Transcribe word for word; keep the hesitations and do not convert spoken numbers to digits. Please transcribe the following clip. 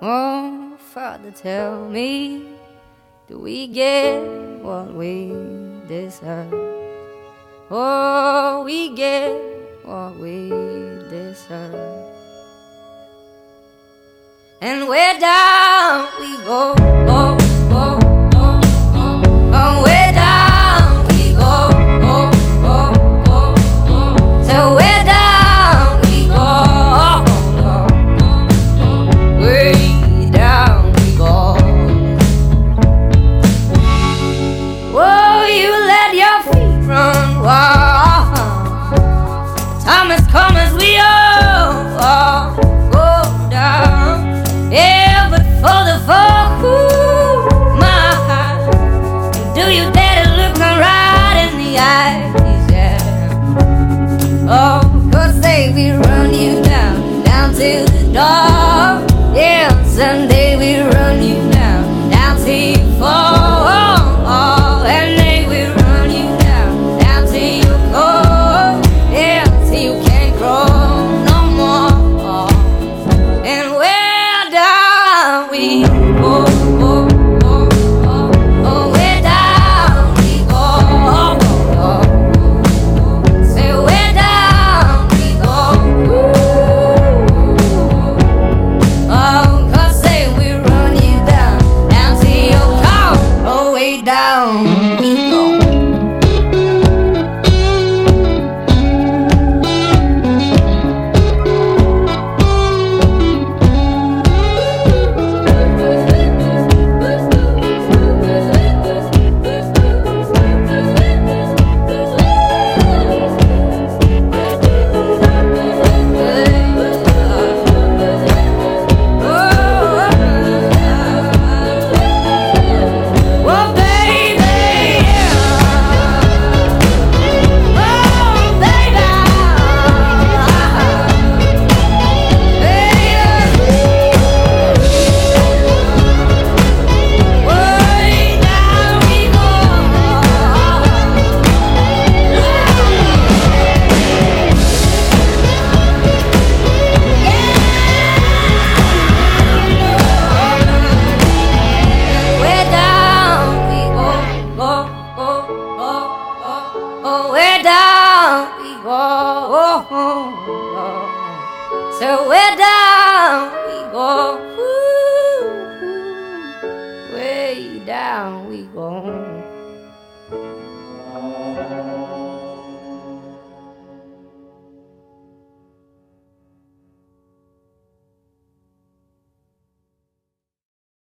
Oh, Father, tell me, do we get what we deserve? Oh, we get what we deserve. And where down we go, go, go, go, go. Oh, where down we go, go, go, go, go. So where down we go, go, go, go. Way down we go. Oh, you let your feet run wild. Time has come as we all, all go down. Yeah, but for the fall, ooh, my heart, do you dare to look me right in the eyes? Yeah. Oh, 'cause they will run you down, down to the door. Yeah, someday we run you down, down till you fall. Oh, and they will run you down, down till you go. Yeah, till you can't grow no more. And where down we go, go, go, go. Oh, where down we go, go, go, go. Say where down we go. Oh, 'cause they will run you down, down till you come. Oh, way down we go. Oh, where down we go. So where down we go.